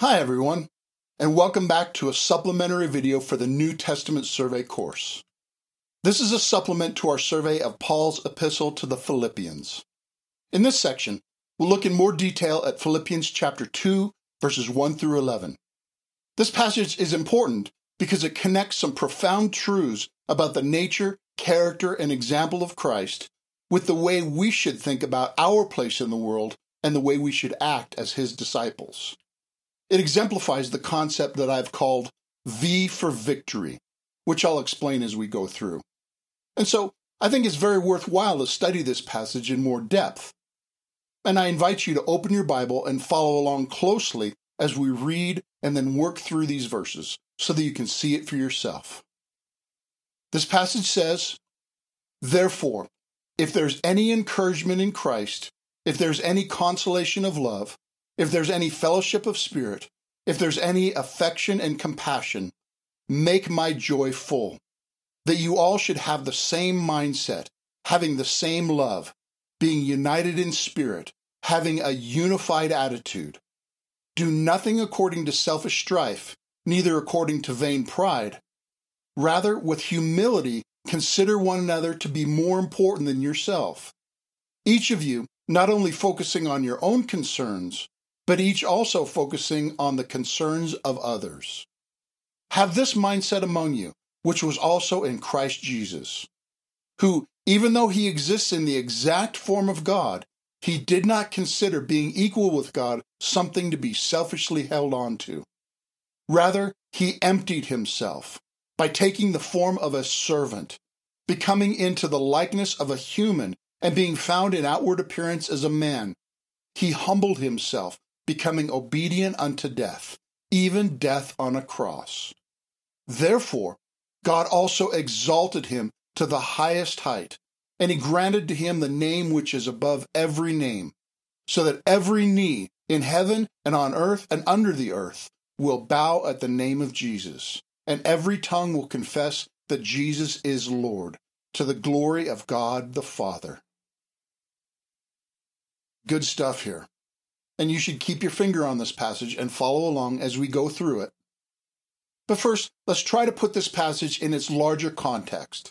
Hi everyone, and welcome back to a supplementary video for the New Testament Survey course. This is a supplement to our survey of Paul's epistle to the Philippians. In this section, we'll look in more detail at Philippians chapter 2, verses 1 through 11. This passage is important because it connects some profound truths about the nature, character, and example of Christ with the way we should think about our place in the world and the way we should act as his disciples. It exemplifies the concept that I've called V for victory, which I'll explain as we go through. And so I think it's very worthwhile to study this passage in more depth. And I invite you to open your Bible and follow along closely as we read and then work through these verses so that you can see it for yourself. This passage says, "Therefore, if there's any encouragement in Christ, if there's any consolation of love, if there's any fellowship of spirit, if there's any affection and compassion, make my joy full, that you all should have the same mindset, having the same love, being united in spirit, having a unified attitude. Do nothing according to selfish strife, neither according to vain pride. Rather, with humility, consider one another to be more important than yourself. Each of you not only focusing on your own concerns, but each also focusing on the concerns of others. Have this mindset among you, which was also in Christ Jesus, who, even though he exists in the exact form of God, he did not consider being equal with God something to be selfishly held on to. Rather, he emptied himself by taking the form of a servant, becoming into the likeness of a human, and being found in outward appearance as a man. He humbled himself, becoming obedient unto death, even death on a cross. Therefore, God also exalted him to the highest height, and he granted to him the name which is above every name, so that every knee in heaven and on earth and under the earth will bow at the name of Jesus, and every tongue will confess that Jesus is Lord, to the glory of God the Father." Good stuff here. And you should keep your finger on this passage and follow along as we go through it. But first, let's try to put this passage in its larger context.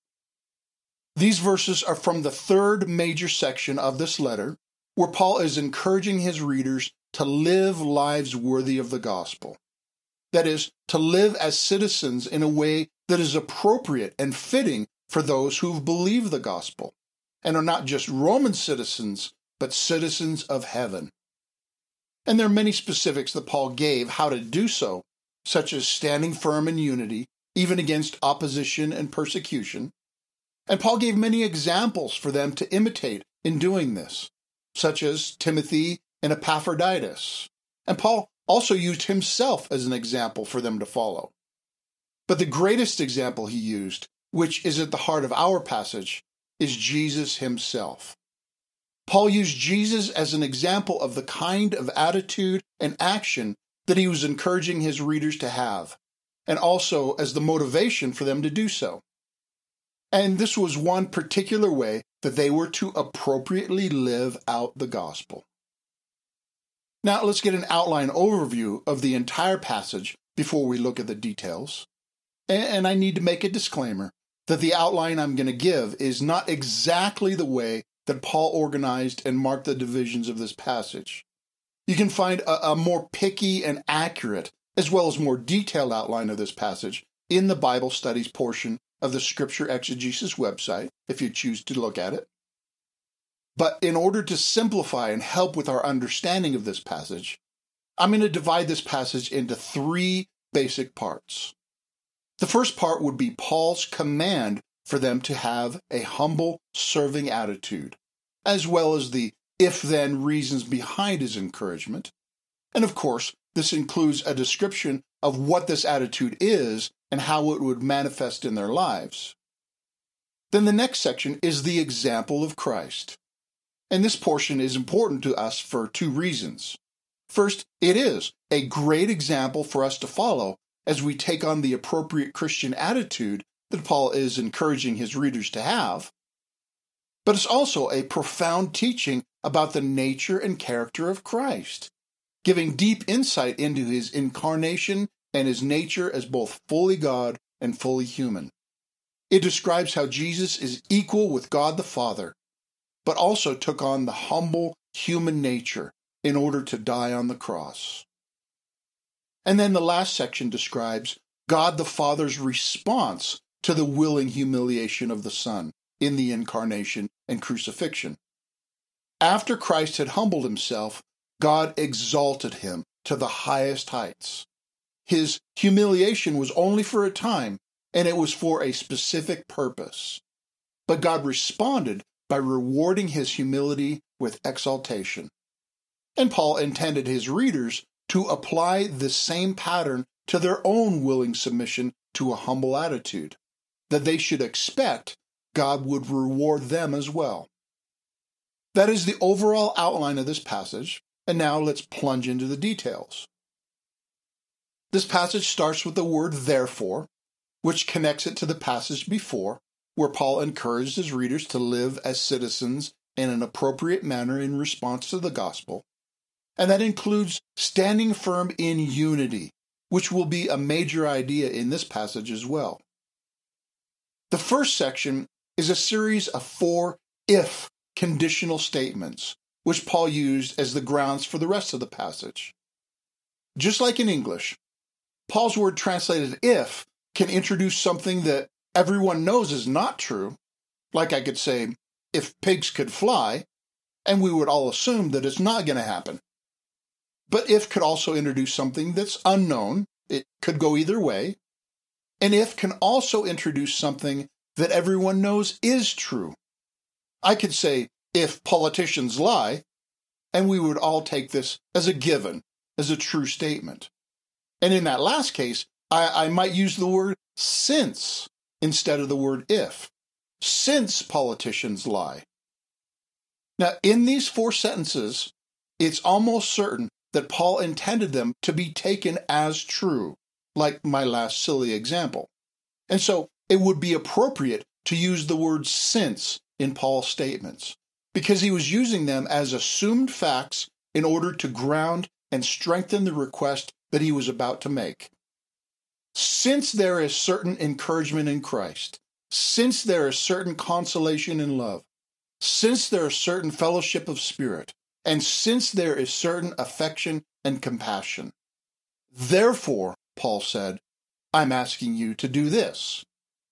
These verses are from the third major section of this letter, where Paul is encouraging his readers to live lives worthy of the gospel. That is, to live as citizens in a way that is appropriate and fitting for those who've believed the gospel, and are not just Roman citizens, but citizens of heaven. And there are many specifics that Paul gave how to do so, such as standing firm in unity, even against opposition and persecution. And Paul gave many examples for them to imitate in doing this, such as Timothy and Epaphroditus. And Paul also used himself as an example for them to follow. But the greatest example he used, which is at the heart of our passage, is Jesus himself. Paul used Jesus as an example of the kind of attitude and action that he was encouraging his readers to have, and also as the motivation for them to do so. And this was one particular way that they were to appropriately live out the gospel. Now let's get an outline overview of the entire passage before we look at the details. And I need to make a disclaimer that the outline I'm going to give is not exactly the way that Paul organized and marked the divisions of this passage. You can find a more picky and accurate, as well as more detailed outline of this passage in the Bible Studies portion of the Scripture Exegesis website, if you choose to look at it. But in order to simplify and help with our understanding of this passage, I'm going to divide this passage into three basic parts. The first part would be Paul's command for them to have a humble, serving attitude, as well as the if-then reasons behind his encouragement. And of course, this includes a description of what this attitude is and how it would manifest in their lives. Then the next section is the example of Christ. And this portion is important to us for two reasons. First, it is a great example for us to follow as we take on the appropriate Christian attitude that Paul is encouraging his readers to have. But it's also a profound teaching about the nature and character of Christ. giving deep insight into his incarnation and his nature as both fully God and fully human. It describes how Jesus is equal with God the Father, but also took on the humble human nature in order to die on the cross. And then the last section describes God the Father's response to the willing humiliation of the Son in the incarnation and crucifixion. After Christ had humbled himself, God exalted him to the highest heights. His humiliation was only for a time, and it was for a specific purpose. But God responded by rewarding his humility with exaltation. And Paul intended his readers to apply the same pattern to their own willing submission to a humble attitude, that they should expect God would reward them as well. That is the overall outline of this passage, and now let's plunge into the details. This passage starts with the word therefore, which connects it to the passage before, where Paul encouraged his readers to live as citizens in an appropriate manner in response to the gospel. And that includes standing firm in unity, which will be a major idea in this passage as well. The first section is a series of 4 if conditional statements, which Paul used as the grounds for the rest of the passage. Just like in English, Paul's word translated if can introduce something that everyone knows is not true, like I could say, if pigs could fly, and we would all assume that it's not going to happen. But if could also introduce something that's unknown, it could go either way, and if can also introduce something that everyone knows is true. I could say, if politicians lie, and we would all take this as a given, as a true statement. And in that last case, I might use the word since instead of the word if, since politicians lie. Now, in these 4 sentences, it's almost certain that Paul intended them to be taken as true, like my last silly example. And so it would be appropriate to use the word since in Paul's statements, because he was using them as assumed facts in order to ground and strengthen the request that he was about to make. Since there is certain encouragement in Christ, since there is certain consolation in love, since there is certain fellowship of spirit, and since there is certain affection and compassion, therefore, Paul said, I'm asking you to do this.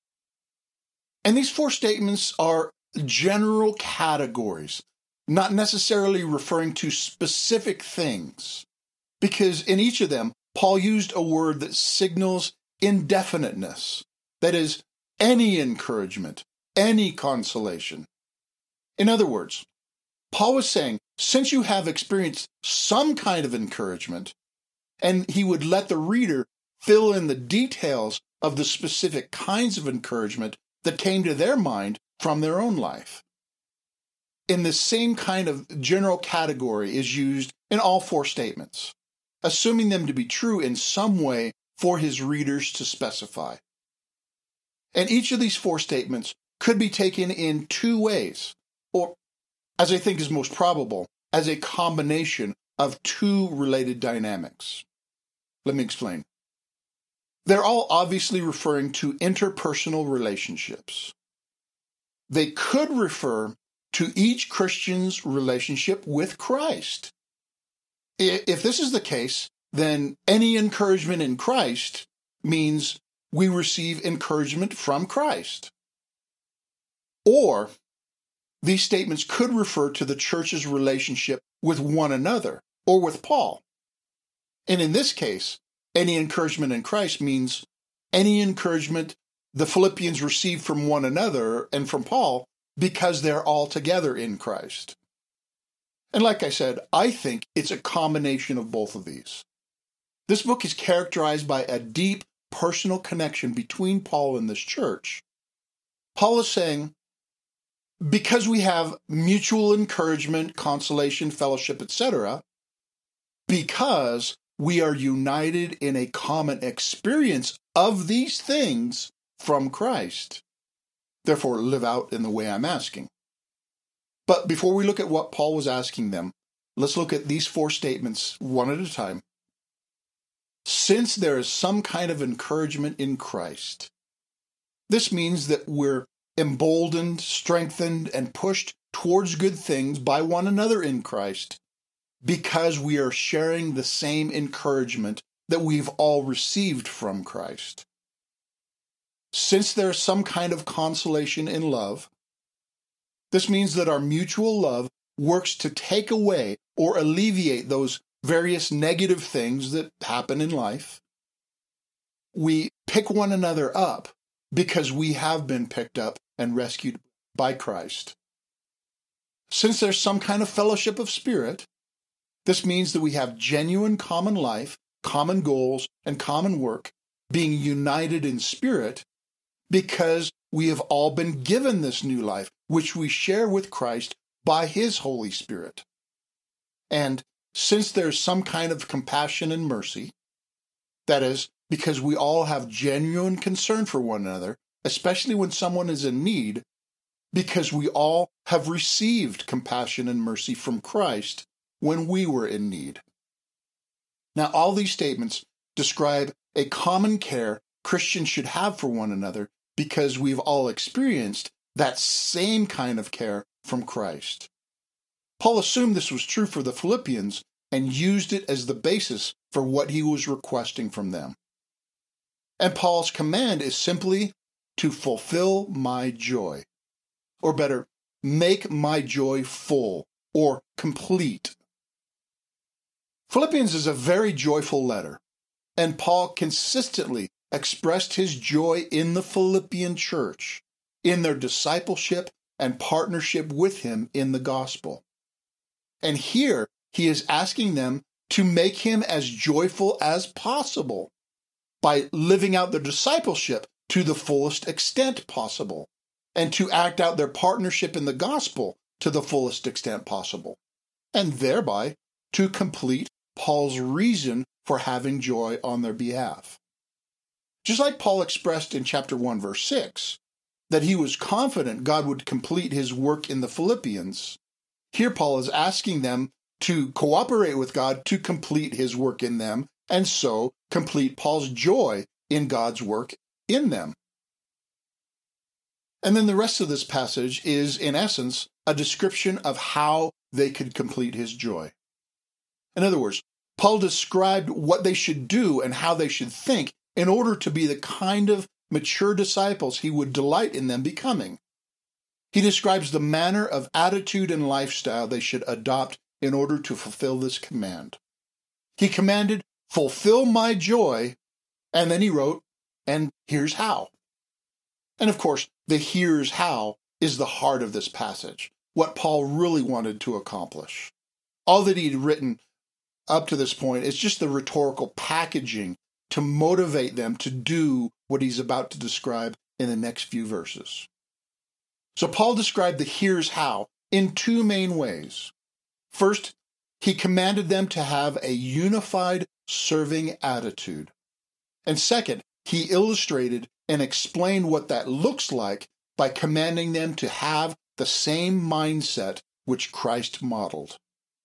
And these 4 statements are general categories, not necessarily referring to specific things, because in each of them, Paul used a word that signals indefiniteness, that is, any encouragement, any consolation. In other words, Paul was saying, since you have experienced some kind of encouragement, and he would let the reader fill in the details of the specific kinds of encouragement that came to their mind from their own life. And the same kind of general category is used in all 4 statements, assuming them to be true in some way for his readers to specify. And each of these 4 statements could be taken in 2 ways, or, as I think is most probable, as a combination of 2 related dynamics. Let me explain. They're all obviously referring to interpersonal relationships. They could refer to each Christian's relationship with Christ. If this is the case, then any encouragement in Christ means we receive encouragement from Christ. Or these statements could refer to the church's relationship with one another or with Paul. And in this case, any encouragement in Christ means any encouragement the Philippians received from one another and from Paul because they're all together in Christ. And like I said, I think it's a combination of both of these. This book is characterized by a deep personal connection between Paul and this church. Paul is saying, because we have mutual encouragement, consolation, fellowship, etc., because we are united in a common experience of these things from Christ. Therefore, live out in the way I'm asking. But before we look at what Paul was asking them, let's look at these 4 statements one at a time. Since there is some kind of encouragement in Christ, this means that we're emboldened, strengthened, and pushed towards good things by one another in Christ because we are sharing the same encouragement that we've all received from Christ. Since there's some kind of consolation in love, this means that our mutual love works to take away or alleviate those various negative things that happen in life. We pick one another up because we have been picked up and rescued by Christ. Since there's some kind of fellowship of spirit, this means that we have genuine common life, common goals, and common work, being united in spirit because we have all been given this new life, which we share with Christ by his Holy Spirit. And since there's some kind of compassion and mercy, that is, because we all have genuine concern for one another, especially when someone is in need, because we all have received compassion and mercy from Christ when we were in need. Now, all these statements describe a common care Christians should have for one another because we've all experienced that same kind of care from Christ. Paul assumed this was true for the Philippians and used it as the basis for what he was requesting from them. And Paul's command is simply to fulfill my joy, or better, make my joy full or complete. Philippians is a very joyful letter, and Paul consistently expressed his joy in the Philippian church, in their discipleship and partnership with him in the gospel. And here he is asking them to make him as joyful as possible by living out their discipleship to the fullest extent possible, and to act out their partnership in the gospel to the fullest extent possible, and thereby to complete Paul's reason for having joy on their behalf. Just like Paul expressed in chapter 1, verse 6, that he was confident God would complete his work in the Philippians, here Paul is asking them to cooperate with God to complete his work in them, and so complete Paul's joy in God's work in them. And then the rest of this passage is, in essence, a description of how they could complete his joy. In other words, Paul described what they should do and how they should think in order to be the kind of mature disciples he would delight in them becoming. He describes the manner of attitude and lifestyle they should adopt in order to fulfill this command. He commanded, fulfill my joy, and then he wrote, and here's how. And of course, the here's how is the heart of this passage, what Paul really wanted to accomplish. All that he'd written up to this point is just the rhetorical packaging to motivate them to do what he's about to describe in the next few verses. So Paul described the here's how in 2 main ways. First, he commanded them to have a unified serving attitude. And second, he illustrated and explained what that looks like by commanding them to have the same mindset which Christ modeled.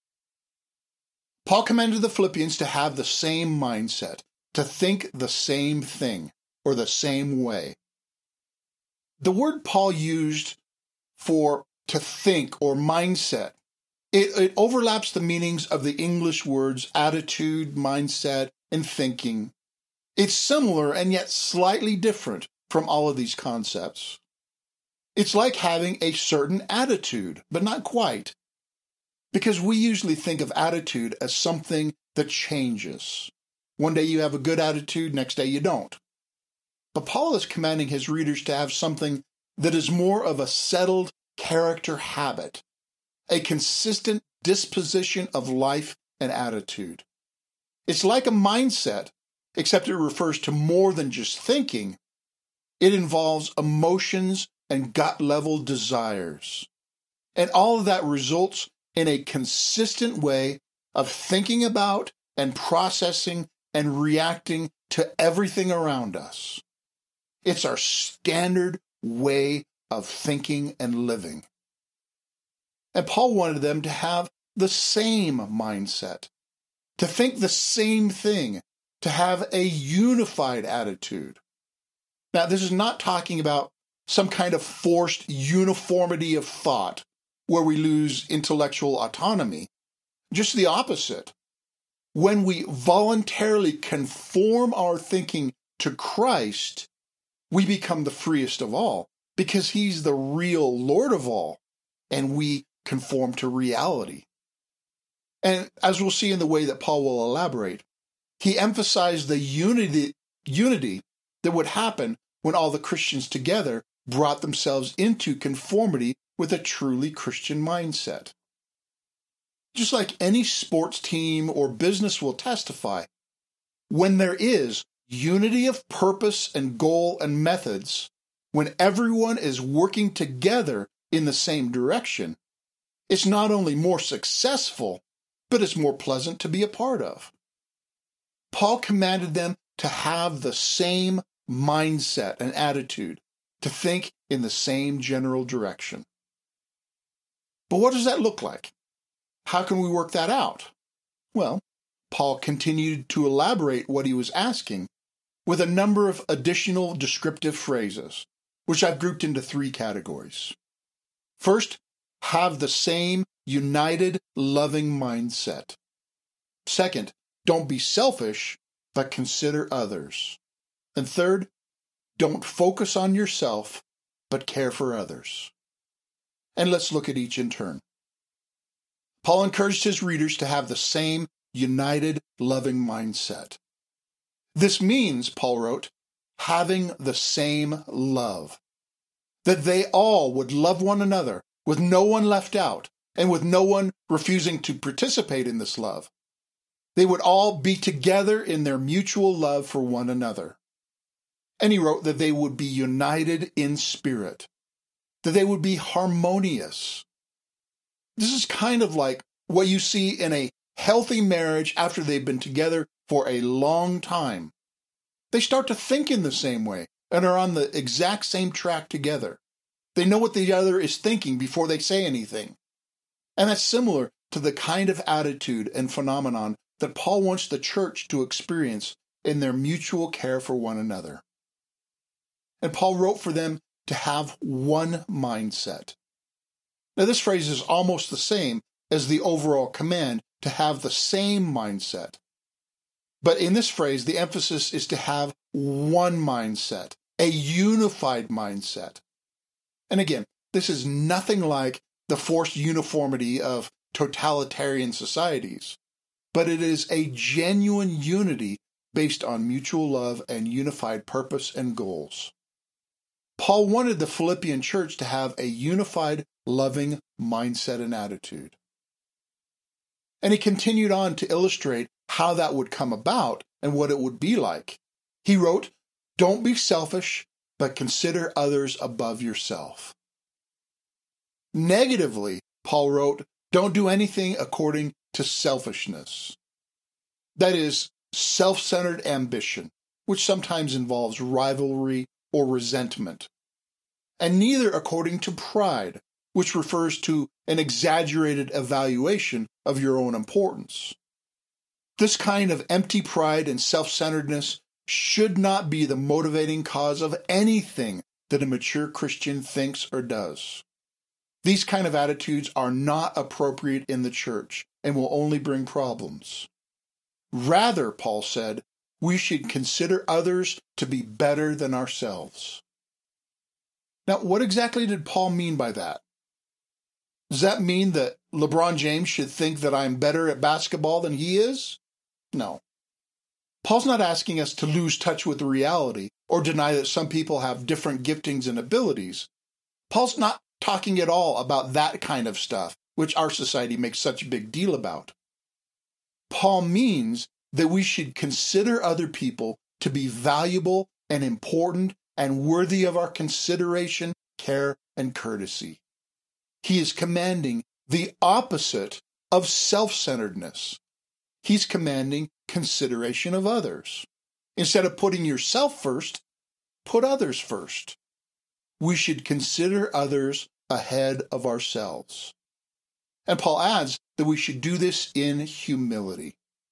Paul commanded the Philippians to have the same mindset, to think the same thing, or the same way. The word Paul used for to think or mindset, it overlaps the meanings of the English words attitude, mindset, and thinking. It's similar and yet slightly different from all of these concepts. It's like having a certain attitude, but not quite, because we usually think of attitude as something that changes. One day you have a good attitude, next day you don't. But Paul is commanding his readers to have something that is more of a settled character habit, a consistent disposition of life and attitude. It's like a mindset, except it refers to more than just thinking. It involves emotions and gut-level desires. And all of that results in a consistent way of thinking about and processing and reacting to everything around us. It's our standard way of thinking and living. And Paul wanted them to have the same mindset, to think the same thing, to have a unified attitude. Now, this is not talking about some kind of forced uniformity of thought where we lose intellectual autonomy. Just the opposite. When we voluntarily conform our thinking to Christ, we become the freest of all because he's the real Lord of all, and we conform to reality. And as we'll see in the way that Paul will elaborate, he emphasized the unity that would happen when all the Christians together brought themselves into conformity with a truly Christian mindset. Just like any sports team or business will testify, when there is unity of purpose and goal and methods, when everyone is working together in the same direction, it's not only more successful, but it's more pleasant to be a part of. Paul commanded them to have the same mindset and attitude, to think in the same general direction. But what does that look like? How can we work that out? Well, Paul continued to elaborate what he was asking with a number of additional descriptive phrases, which I've grouped into 3 categories. First, have the same united, loving mindset. Second, don't be selfish, but consider others. And third, don't focus on yourself, but care for others. And let's look at each in turn. Paul encouraged his readers to have the same united, loving mindset. This means, Paul wrote, having the same love. That they all would love one another, with no one left out, and with no one refusing to participate in this love. They would all be together in their mutual love for one another. And he wrote that they would be united in spirit, that they would be harmonious. This is kind of like what you see in a healthy marriage after they've been together for a long time. They start to think in the same way and are on the exact same track together. They know what the other is thinking before they say anything. And that's similar to the kind of attitude and phenomenon that Paul wants the church to experience in their mutual care for one another. And Paul wrote for them to have one mindset. Now, this phrase is almost the same as the overall command to have the same mindset. But in this phrase, the emphasis is to have one mindset, a unified mindset. And again, this is nothing like the forced uniformity of totalitarian societies, but it is a genuine unity based on mutual love and unified purpose and goals. Paul wanted the Philippian church to have a unified, loving mindset and attitude. And he continued on to illustrate how that would come about and what it would be like. He wrote, "Don't be selfish, but consider others above yourself." Negatively, Paul wrote, "Don't do anything according to selfishness." That is, self-centered ambition, which sometimes involves rivalry or resentment. And neither according to pride, which refers to an exaggerated evaluation of your own importance. This kind of empty pride and self-centeredness should not be the motivating cause of anything that a mature Christian thinks or does. These kind of attitudes are not appropriate in the church and will only bring problems. Rather, Paul said, we should consider others to be better than ourselves. Now, what exactly did Paul mean by that? Does that mean that LeBron James should think that I'm better at basketball than he is? No. Paul's not asking us to lose touch with reality or deny that some people have different giftings and abilities. Paul's not talking at all about that kind of stuff, which our society makes such a big deal about. Paul means that we should consider other people to be valuable and important and worthy of our consideration, care, and courtesy. He is commanding the opposite of self-centeredness. He's commanding consideration of others. Instead of putting yourself first, put others first. We should consider others ahead of ourselves. And Paul adds that we should do this in humility.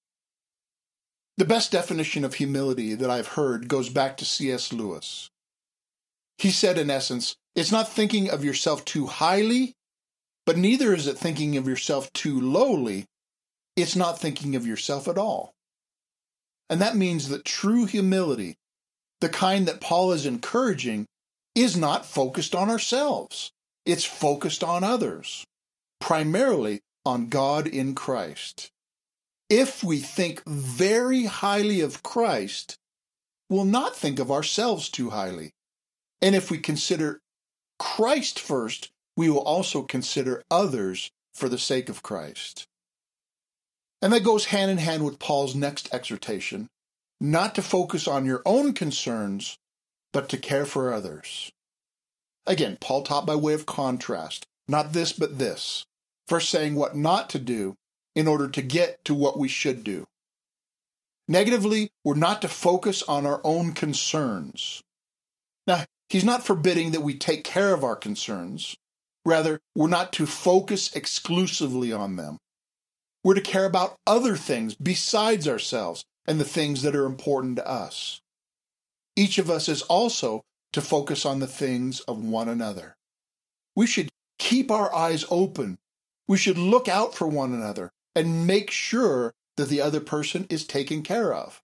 The best definition of humility that I've heard goes back to C.S. Lewis. He said, in essence, it's not thinking of yourself too highly, but neither is it thinking of yourself too lowly. It's not thinking of yourself at all. And that means that true humility, the kind that Paul is encouraging, is not focused on ourselves. It's focused on others, primarily on God in Christ. If we think very highly of Christ, we'll not think of ourselves too highly. And if we consider Christ first, we will also consider others for the sake of Christ. And that goes hand in hand with Paul's next exhortation, not to focus on your own concerns, but to care for others. Again, Paul taught by way of contrast, not this but this, first saying what not to do in order to get to what we should do. Negatively, we're not to focus on our own concerns. Now, he's not forbidding that we take care of our concerns. Rather, we're not to focus exclusively on them. We're to care about other things besides ourselves and the things that are important to us. Each of us is also to focus on the things of one another. We should keep our eyes open. We should look out for one another and make sure that the other person is taken care of.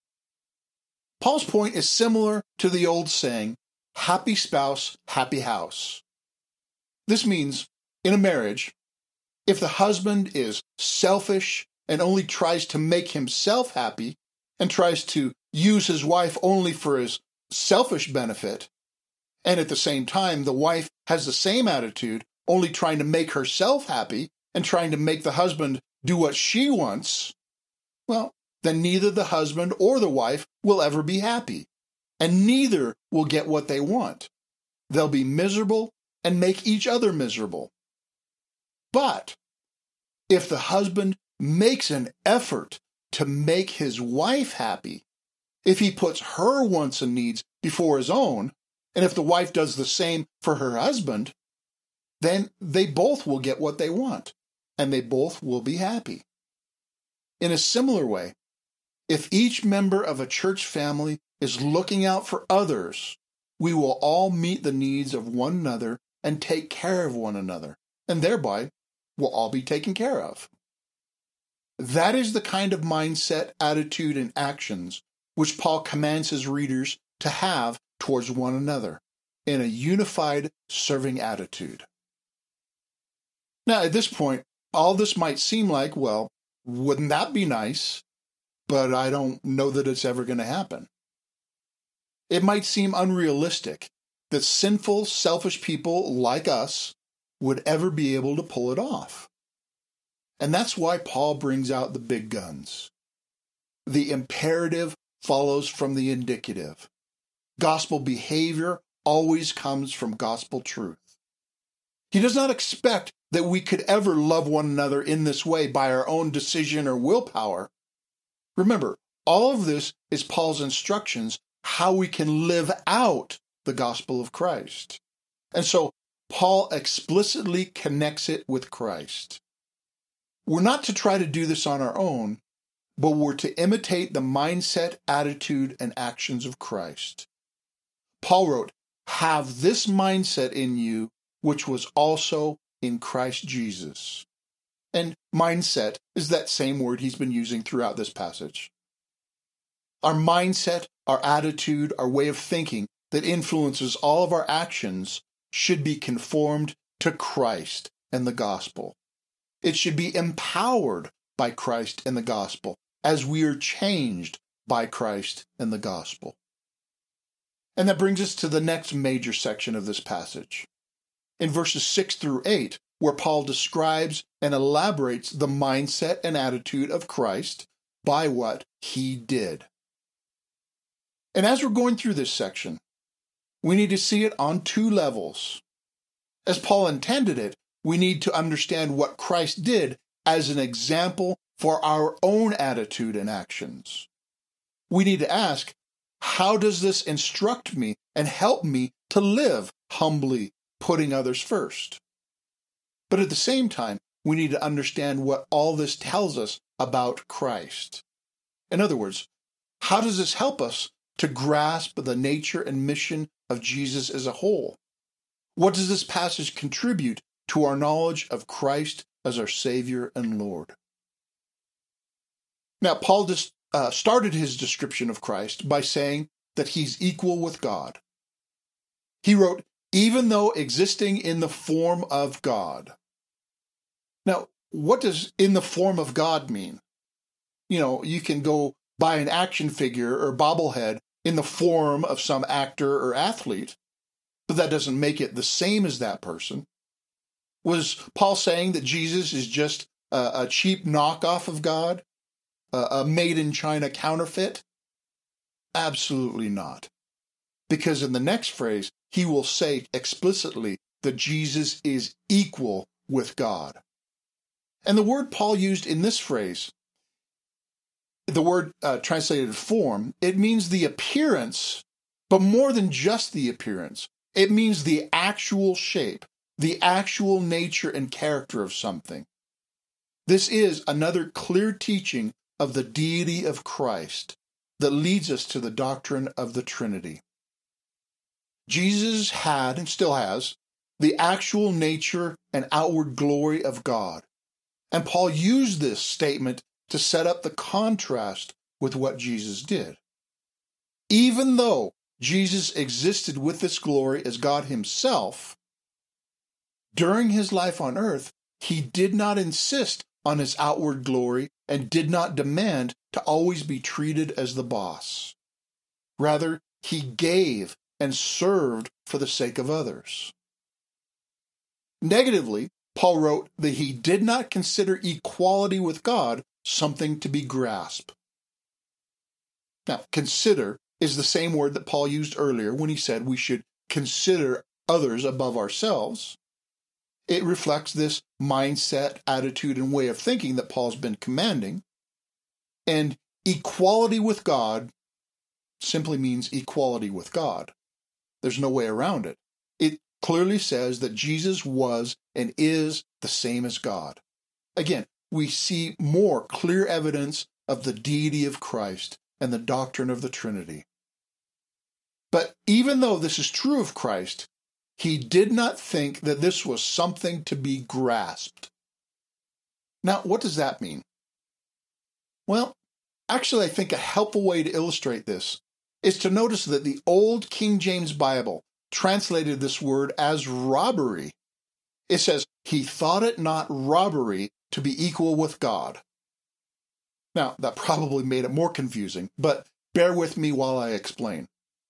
Paul's point is similar to the old saying, happy spouse, happy house. This means, in a marriage, if the husband is selfish and only tries to make himself happy and tries to use his wife only for his selfish benefit, and at the same time the wife has the same attitude, only trying to make herself happy and trying to make the husband do what she wants, well, then neither the husband or the wife will ever be happy, and neither will get what they want. They'll be miserable and make each other miserable. But if the husband makes an effort to make his wife happy, if he puts her wants and needs before his own, and if the wife does the same for her husband, then they both will get what they want, and they both will be happy. In a similar way, if each member of a church family is looking out for others, we will all meet the needs of one another and take care of one another, and thereby we'll all be taken care of. That is the kind of mindset, attitude, and actions which Paul commands his readers to have towards one another in a unified, serving attitude. Now, at this point, all this might seem like, well, wouldn't that be nice? But I don't know that it's ever going to happen. It might seem unrealistic that sinful, selfish people like us would ever be able to pull it off. And that's why Paul brings out the big guns. The imperative follows from the indicative. Gospel behavior always comes from gospel truth. He does not expect that we could ever love one another in this way by our own decision or willpower. Remember, all of this is Paul's instructions how we can live out the gospel of Christ. And so Paul explicitly connects it with Christ. We're not to try to do this on our own, but we're to imitate the mindset, attitude, and actions of Christ. Paul wrote, "Have this mindset in you, which was also in Christ Jesus." And mindset is that same word he's been using throughout this passage. Our mindset, our attitude, our way of thinking that influences all of our actions should be conformed to Christ and the gospel. It should be empowered by Christ and the gospel as we are changed by Christ and the gospel. And that brings us to the next major section of this passage. In verses 6 through 8, where Paul describes and elaborates the mindset and attitude of Christ by what he did. And as we're going through this section, we need to see it on two levels. As Paul intended it, we need to understand what Christ did as an example for our own attitude and actions. We need to ask, how does this instruct me and help me to live humbly, putting others first? But at the same time, we need to understand what all this tells us about Christ. In other words, how does this help us to grasp the nature and mission of Jesus as a whole? What does this passage contribute to our knowledge of Christ as our Savior and Lord? Now, Paul started his description of Christ by saying that he's equal with God. He wrote, even though existing in the form of God. Now, what does in the form of God mean? You can go buy an action figure or bobblehead in the form of some actor or athlete, but that doesn't make it the same as that person. Was Paul saying that Jesus is just a cheap knockoff of God, a made-in-China counterfeit? Absolutely not. Because in the next phrase, he will say explicitly that Jesus is equal with God. And the word Paul used in this phrase, the word translated form, it means the appearance, but more than just the appearance. It means the actual shape, the actual nature and character of something. This is another clear teaching of the deity of Christ that leads us to the doctrine of the Trinity. Jesus had and still has the actual nature and outward glory of God. And Paul used this statement to set up the contrast with what Jesus did. Even though Jesus existed with this glory as God himself, during his life on earth, he did not insist on his outward glory and did not demand to always be treated as the boss. Rather, he gave and served for the sake of others. Negatively, Paul wrote that he did not consider equality with God something to be grasped. Now, consider is the same word that Paul used earlier when he said we should consider others above ourselves. It reflects this mindset, attitude, and way of thinking that Paul's been commanding. And equality with God simply means equality with God. There's no way around it. It clearly says that Jesus was and is the same as God. Again, we see more clear evidence of the deity of Christ and the doctrine of the Trinity. But even though this is true of Christ, he did not think that this was something to be grasped. Now, what does that mean? Well, actually, I think a helpful way to illustrate this is to notice that the old King James Bible translated this word as robbery. It says, he thought it not robbery to be equal with God. Now, that probably made it more confusing, but bear with me while I explain.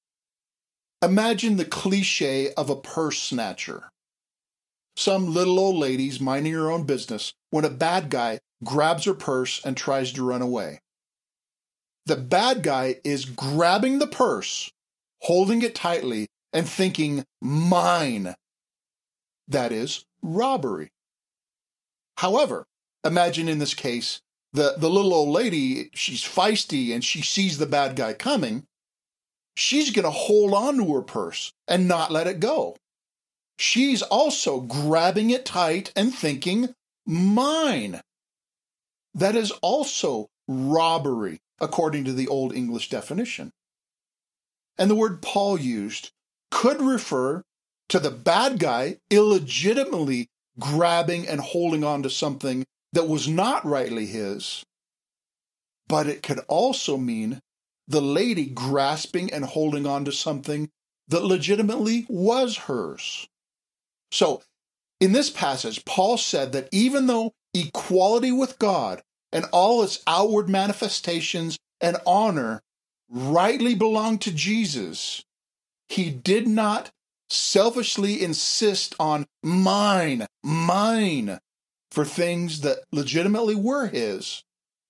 Imagine the cliche of a purse snatcher. Some little old lady's minding her own business when a bad guy grabs her purse and tries to run away. The bad guy is grabbing the purse, holding it tightly, and thinking, mine. That is robbery. However, imagine in this case, the little old lady, she's feisty and she sees the bad guy coming. She's going to hold on to her purse and not let it go. She's also grabbing it tight and thinking, mine. That is also robbery, according to the Old English definition. And the word Paul used could refer to the bad guy illegitimately grabbing and holding on to something that was not rightly his, but it could also mean the lady grasping and holding on to something that legitimately was hers. So, in this passage, Paul said that even though equality with God and all its outward manifestations and honor rightly belonged to Jesus, he did not selfishly insist on mine for things that legitimately were his.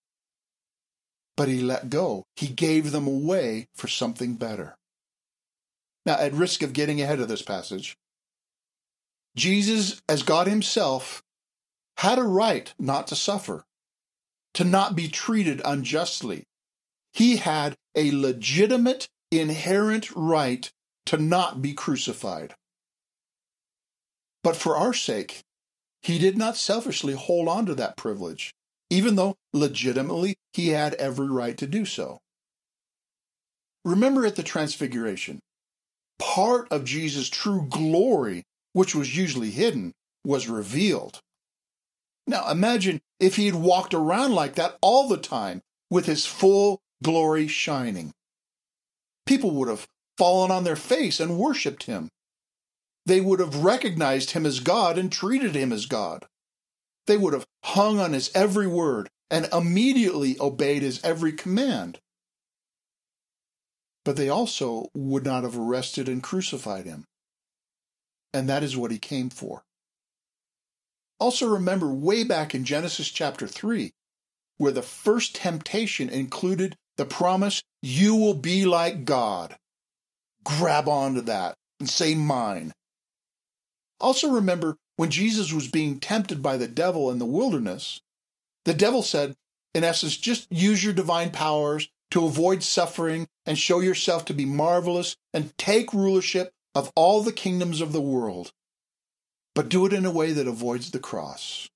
But he let go. He gave them away for something better. Now, at risk of getting ahead of this passage, Jesus, as God himself, had a right not to suffer, to not be treated unjustly. He had a legitimate, inherent right to not be crucified. But for our sake, He did not selfishly hold on to that privilege, even though legitimately he had every right to do so. Remember at the Transfiguration, part of Jesus' true glory, which was usually hidden, was revealed. Now imagine if he had walked around like that all the time with his full glory shining. People would have fallen on their face and worshipped him. They would have recognized him as God and treated him as God. They would have hung on his every word and immediately obeyed his every command. But they also would not have arrested and crucified him. And that is what he came for. Also remember way back in Genesis chapter 3, where the first temptation included the promise, you will be like God. Grab onto that and say mine. Also remember when Jesus was being tempted by the devil in the wilderness, the devil said, in essence, just use your divine powers to avoid suffering and show yourself to be marvelous and take rulership of all the kingdoms of the world, but do it in a way that avoids the cross.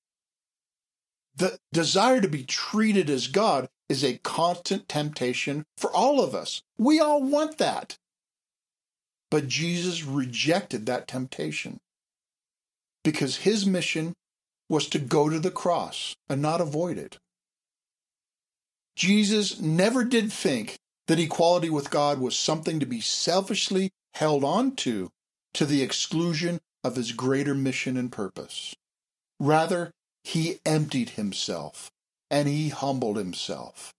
The desire to be treated as God is a constant temptation for all of us. We all want that. But Jesus rejected that temptation because his mission was to go to the cross and not avoid it. Jesus never did think that equality with God was something to be selfishly held on to the exclusion of his greater mission and purpose. Rather, he emptied himself and he humbled himself.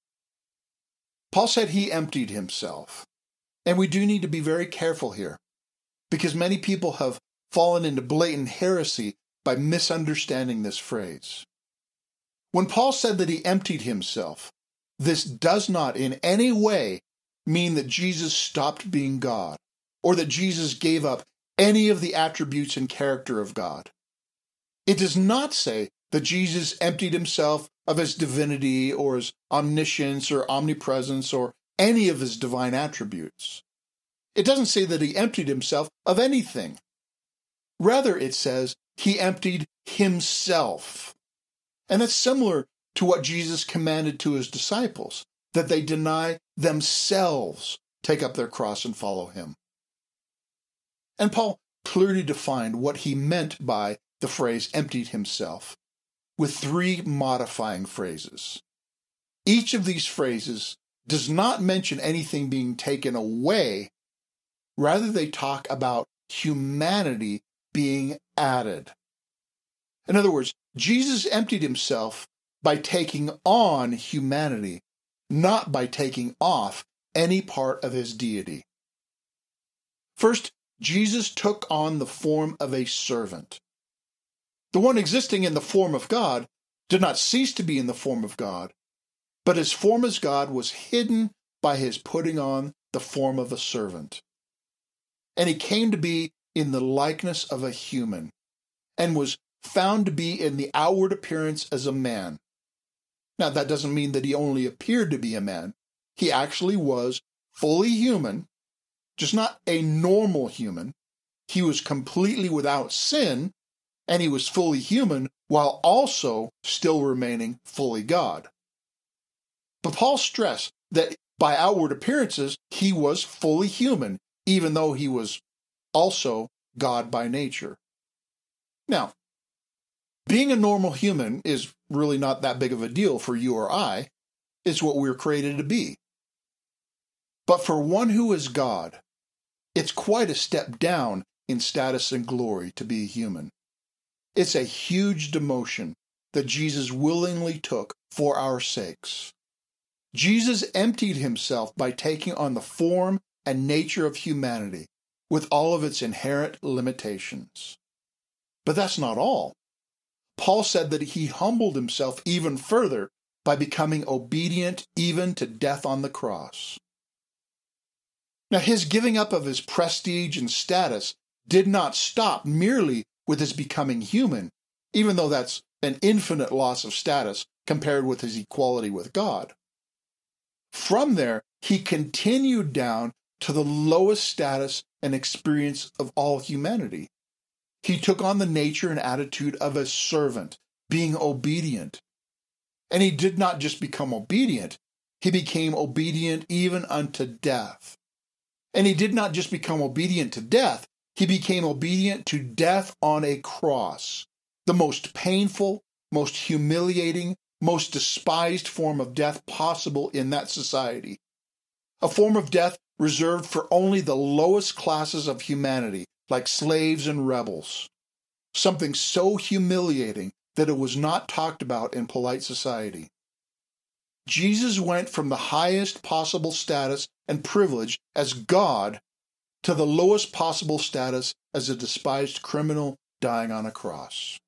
Paul said he emptied himself. And we do need to be very careful here, because many people have fallen into blatant heresy by misunderstanding this phrase. When Paul said that he emptied himself, this does not in any way mean that Jesus stopped being God, or that Jesus gave up any of the attributes and character of God. It does not say that Jesus emptied himself of his divinity or his omniscience or omnipresence or any of his divine attributes. It doesn't say that he emptied himself of anything. Rather, it says he emptied himself. And that's similar to what Jesus commanded to his disciples, that they deny themselves, take up their cross and follow him. And Paul clearly defined what he meant by the phrase emptied himself with 3 modifying phrases. Each of these phrases does not mention anything being taken away. Rather, they talk about humanity being added. In other words, Jesus emptied himself by taking on humanity, not by taking off any part of his deity. First, Jesus took on the form of a servant. The one existing in the form of God did not cease to be in the form of God, but his form as God was hidden by his putting on the form of a servant. And he came to be in the likeness of a human, and was found to be in the outward appearance as a man. Now, that doesn't mean that he only appeared to be a man. He actually was fully human, just not a normal human. He was completely without sin, and he was fully human while also still remaining fully God. But Paul stressed that by outward appearances, he was fully human, even though he was also God by nature. Now, being a normal human is really not that big of a deal for you or I. It's what we're created to be. But for one who is God, it's quite a step down in status and glory to be a human. It's a huge demotion that Jesus willingly took for our sakes. Jesus emptied himself by taking on the form and nature of humanity, with all of its inherent limitations. But that's not all. Paul said that he humbled himself even further by becoming obedient even to death on the cross. Now, his giving up of his prestige and status did not stop merely with his becoming human, even though that's an infinite loss of status compared with his equality with God. From there, he continued down to the lowest status and experience of all humanity, He took on the nature and attitude of a servant, being obedient. And he did not just become obedient, he became obedient even unto death. And he did not just become obedient to death, he became obedient to death on a cross, the most painful, most humiliating, most despised form of death possible in that society. A form of death reserved for only the lowest classes of humanity, like slaves and rebels. Something so humiliating that it was not talked about in polite society. Jesus went from the highest possible status and privilege as God to the lowest possible status as a despised criminal dying on a cross.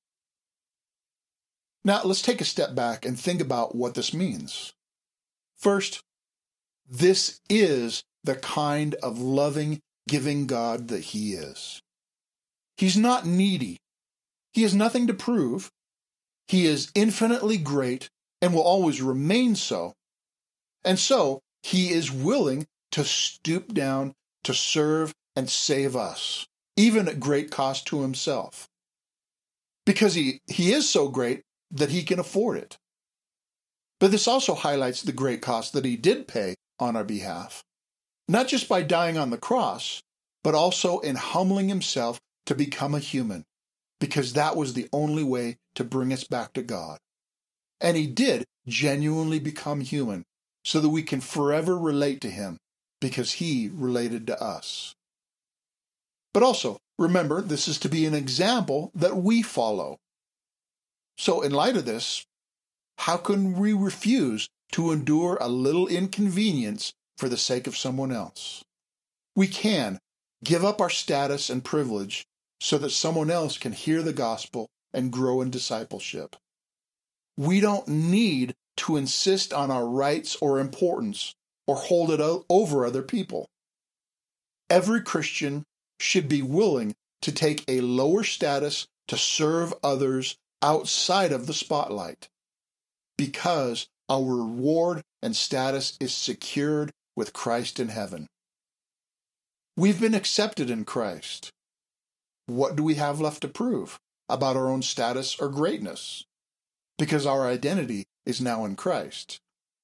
Now, let's take a step back and think about what this means. First, this is the kind of loving, giving God that he is. He's not needy. He has nothing to prove. He is infinitely great and will always remain so. And so, he is willing to stoop down to serve and save us, even at great cost to himself. Because he is so great that he can afford it. But this also highlights the great cost that he did pay on our behalf, not just by dying on the cross, but also in humbling himself to become a human, because that was the only way to bring us back to God. And he did genuinely become human, so that we can forever relate to him, because he related to us. But also, remember, this is to be an example that we follow. So in light of this, how can we refuse to endure a little inconvenience for the sake of someone else? We can give up our status and privilege so that someone else can hear the gospel and grow in discipleship. We don't need to insist on our rights or importance or hold it over other people. Every Christian should be willing to take a lower status to serve others outside of the spotlight, because our reward and status is secured with Christ in heaven. We've been accepted in Christ. What do we have left to prove about our own status or greatness? Because our identity is now in Christ.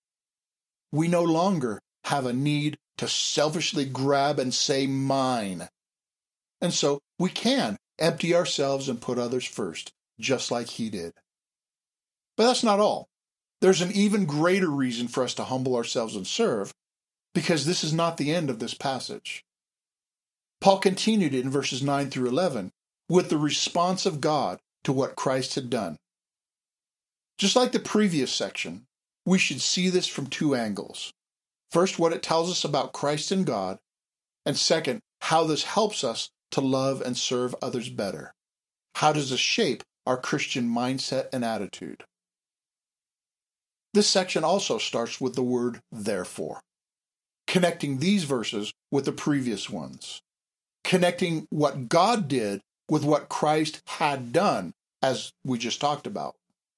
We no longer have a need to selfishly grab and say mine. And so we can empty ourselves and put others first, just like he did. But that's not all. There's an even greater reason for us to humble ourselves and serve, because this is not the end of this passage. Paul continued in verses 9 through 11 with the response of God to what Christ had done. Just like the previous section, we should see this from two angles. First, what it tells us about Christ and God, and second, how this helps us to love and serve others better. How does this shape our Christian mindset and attitude? This section also starts with the word therefore, connecting these verses with the previous ones, connecting what God did with what Christ had done, as we just talked about.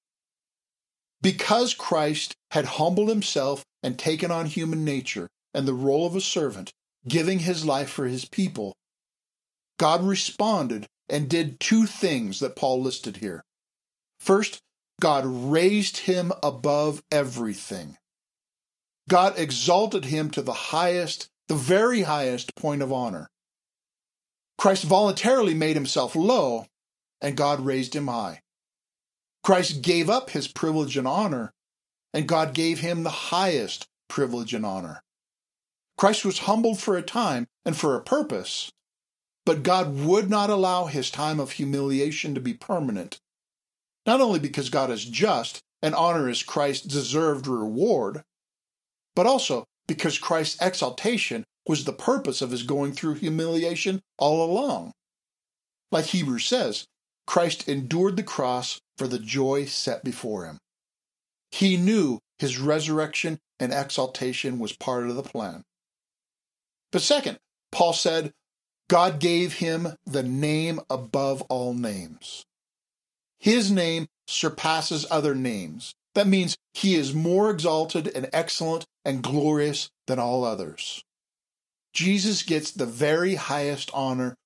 Because Christ had humbled himself and taken on human nature and the role of a servant, giving his life for his people, God responded and did two things that Paul listed here. First, God raised him above everything. God exalted him to the highest, the very highest point of honor. Christ voluntarily made himself low, and God raised him high. Christ gave up his privilege and honor, and God gave him the highest privilege and honor. Christ was humbled for a time and for a purpose, but God would not allow his time of humiliation to be permanent, not only because God is just and honor is Christ's deserved reward, but also because Christ's exaltation was the purpose of his going through humiliation all along. Like Hebrews says, Christ endured the cross for the joy set before him. He knew his resurrection and exaltation was part of the plan. But second, Paul said, God gave him the name above all names. His name surpasses other names. That means he is more exalted and excellent and glorious than all others. Jesus gets the very highest honor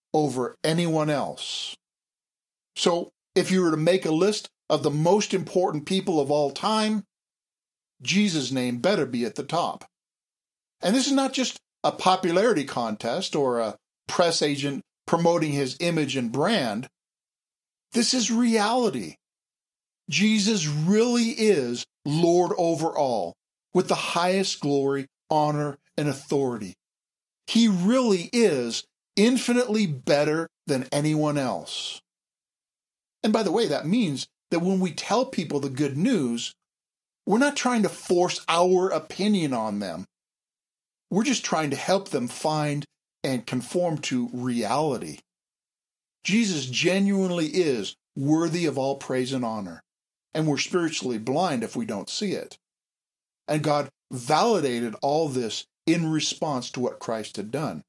over anyone else. So if you were to make a list of the most important people of all time, Jesus' name better be at the top. And this is not just a popularity contest or a press agent promoting his image and brand. This is reality. Jesus really is Lord over all, with the highest glory, honor, and authority. He really is infinitely better than anyone else. And by the way, that means that when we tell people the good news, we're not trying to force our opinion on them. We're just trying to help them find and conform to reality. Jesus genuinely is worthy of all praise and honor, and we're spiritually blind if we don't see it. And God validated all this in response to what Christ had done.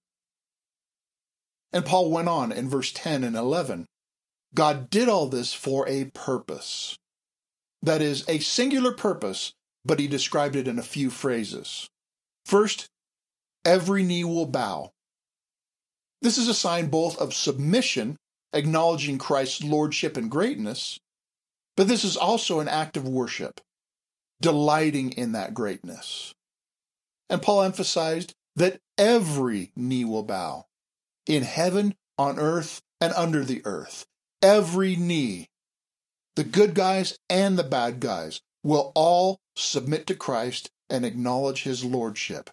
And Paul went on in verse 10 and 11. God did all this for a purpose. That is, a singular purpose, but he described it in a few phrases. First, every knee will bow. This is a sign both of submission, acknowledging Christ's lordship and greatness, but this is also an act of worship, delighting in that greatness. And Paul emphasized that every knee will bow, in heaven, on earth, and under the earth. Every knee, the good guys and the bad guys, will all submit to Christ and acknowledge his lordship.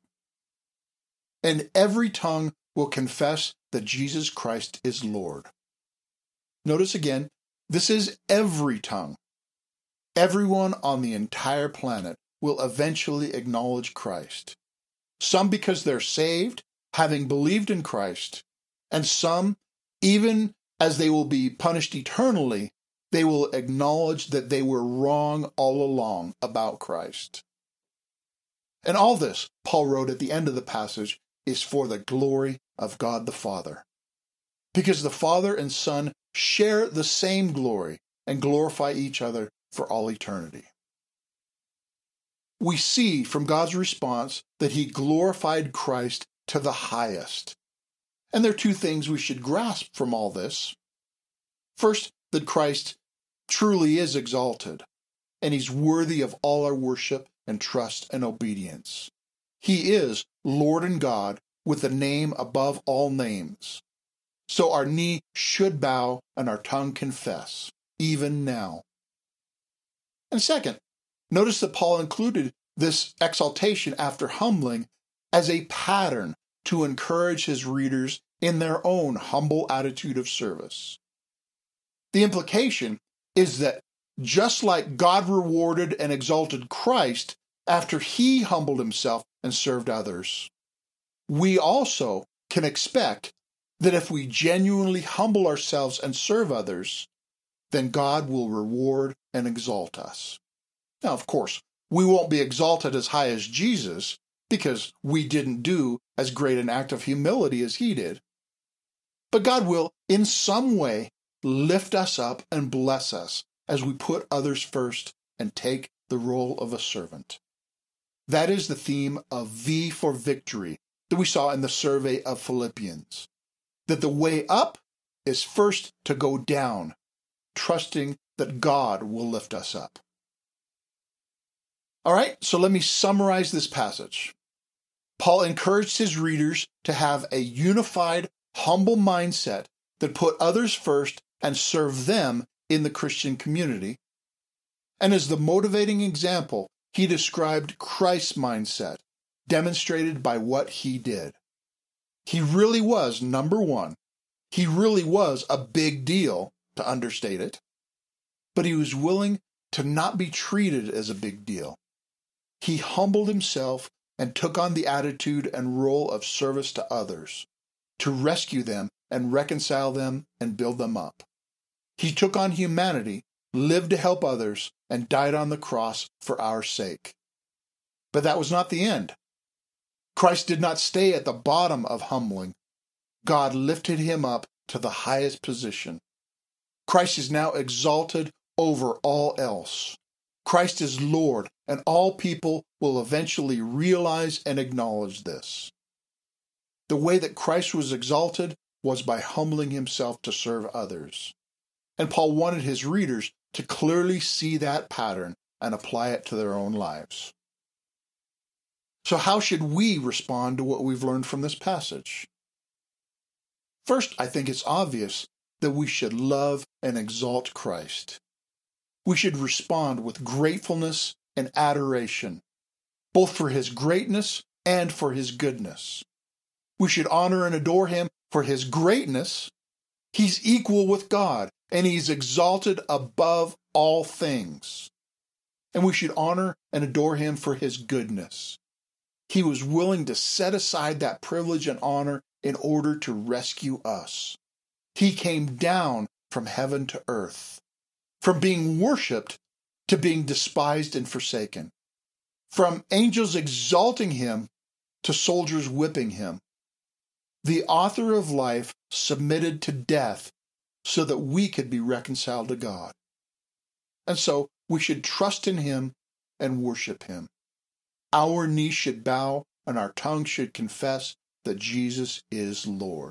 And every tongue will confess that Jesus Christ is Lord. Notice again, this is every tongue. Everyone on the entire planet will eventually acknowledge Christ. Some because they're saved, having believed in Christ, and some, even as they will be punished eternally, they will acknowledge that they were wrong all along about Christ. And all this, Paul wrote at the end of the passage, is for the glory of God the Father. Because the Father and Son share the same glory and glorify each other for all eternity. We see from God's response that he glorified Christ to the highest. And there are two things we should grasp from all this. First, that Christ truly is exalted, and he's worthy of all our worship and trust and obedience. He is Lord and God with a name above all names. So our knee should bow and our tongue confess, even now. And second, notice that Paul included this exaltation after humbling as a pattern to encourage his readers in their own humble attitude of service. The implication is that just like God rewarded and exalted Christ after he humbled himself and served others, we also can expect that if we genuinely humble ourselves and serve others, then God will reward and exalt us. Now, of course, we won't be exalted as high as Jesus because we didn't do as great an act of humility as he did. But God will, in some way, lift us up and bless us as we put others first and take the role of a servant. That is the theme of V for Victory that we saw in the survey of Philippians. That the way up is first to go down, trusting that God will lift us up. All right, so let me summarize this passage. Paul encouraged his readers to have a unified, humble mindset that put others first and serve them in the Christian community. And as the motivating example, he described Christ's mindset, demonstrated by what he did. He really was number one. He really was a big deal, to understate it. But he was willing to not be treated as a big deal. He humbled himself and took on the attitude and role of service to others, to rescue them and reconcile them and build them up. He took on humanity, lived to help others, and died on the cross for our sake. But that was not the end. Christ did not stay at the bottom of humbling. God lifted him up to the highest position. Christ is now exalted over all else. Christ is Lord, and all people will eventually realize and acknowledge this. The way that Christ was exalted was by humbling himself to serve others. And Paul wanted his readers to clearly see that pattern and apply it to their own lives. So how should we respond to what we've learned from this passage? First, I think it's obvious that we should love and exalt Christ. We should respond with gratefulness and adoration, both for his greatness and for his goodness. We should honor and adore him for his greatness. He's equal with God, and he's exalted above all things. And we should honor and adore him for his goodness. He was willing to set aside that privilege and honor in order to rescue us. He came down from heaven to earth, from being worshipped to being despised and forsaken, from angels exalting him to soldiers whipping him. The author of life submitted to death so that we could be reconciled to God. And so we should trust in him and worship him. Our knees should bow and our tongue should confess that Jesus is Lord.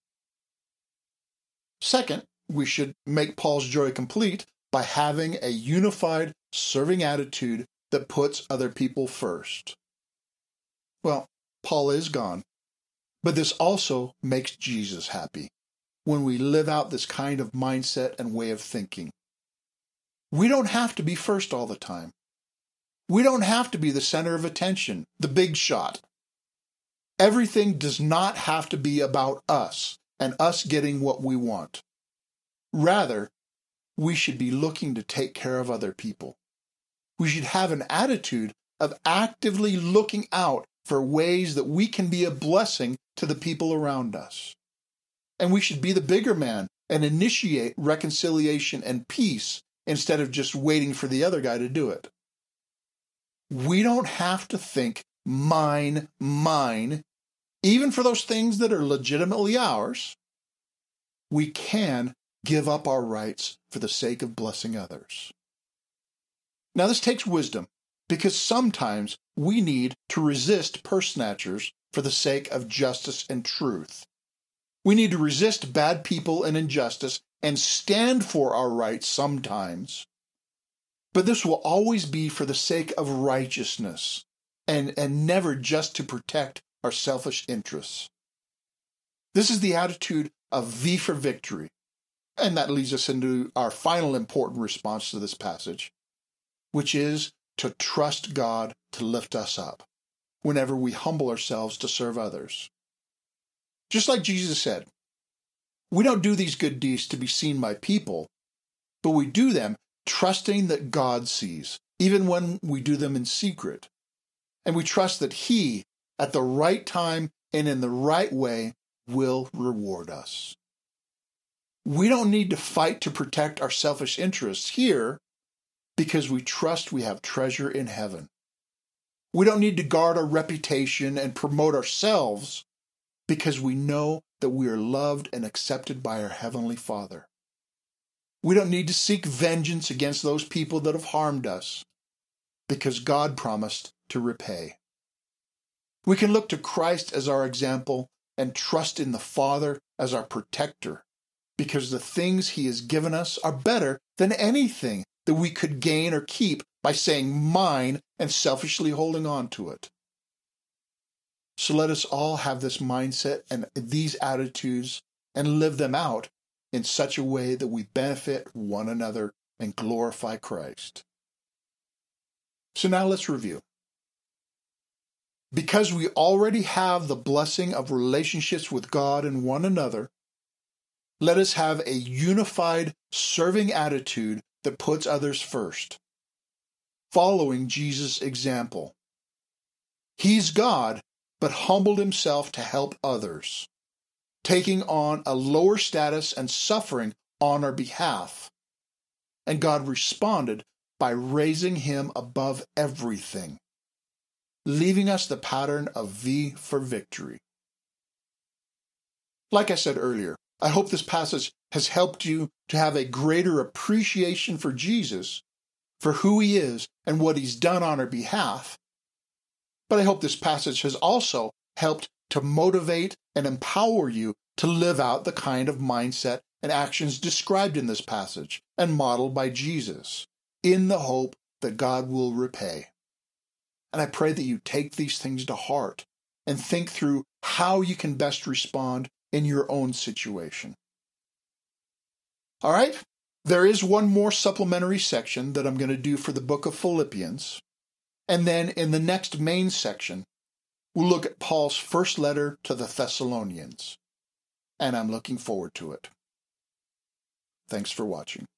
Second, we should make Paul's joy complete by having a unified, serving attitude that puts other people first. Well, Paul is gone, but this also makes Jesus happy when we live out this kind of mindset and way of thinking. We don't have to be first all the time. We don't have to be the center of attention, the big shot. Everything does not have to be about us and us getting what we want. Rather, we should be looking to take care of other people. We should have an attitude of actively looking out for ways that we can be a blessing to the people around us. And we should be the bigger man and initiate reconciliation and peace instead of just waiting for the other guy to do it. We don't have to think mine, even for those things that are legitimately ours. We can give up our rights for the sake of blessing others. Now this takes wisdom, because sometimes we need to resist purse snatchers for the sake of justice and truth. We need to resist bad people and injustice and stand for our rights sometimes. But this will always be for the sake of righteousness and never just to protect our selfish interests. This is the attitude of V for victory. And that leads us into our final important response to this passage, which is to trust God to lift us up whenever we humble ourselves to serve others. Just like Jesus said, we don't do these good deeds to be seen by people, but we do them trusting that God sees, even when we do them in secret. And we trust that he, at the right time and in the right way, will reward us. We don't need to fight to protect our selfish interests here because we trust we have treasure in heaven. We don't need to guard our reputation and promote ourselves because we know that we are loved and accepted by our Heavenly Father. We don't need to seek vengeance against those people that have harmed us because God promised to repay. We can look to Christ as our example and trust in the Father as our protector, because the things he has given us are better than anything that we could gain or keep by saying mine and selfishly holding on to it. So let us all have this mindset and these attitudes and live them out in such a way that we benefit one another and glorify Christ. So now let's review. Because we already have the blessing of relationships with God and one another, let us have a unified, serving attitude that puts others first, following Jesus' example. He's God, but humbled himself to help others, taking on a lower status and suffering on our behalf. And God responded by raising him above everything, leaving us the pattern of V for victory. Like I said earlier, I hope this passage has helped you to have a greater appreciation for Jesus, for who he is and what he's done on our behalf. But I hope this passage has also helped to motivate and empower you to live out the kind of mindset and actions described in this passage and modeled by Jesus, in the hope that God will repay. And I pray that you take these things to heart and think through how you can best respond in your own situation. All right, there is one more supplementary section that I'm going to do for the book of Philippians. And then in the next main section, we'll look at Paul's first letter to the Thessalonians. And I'm looking forward to it. Thanks for watching.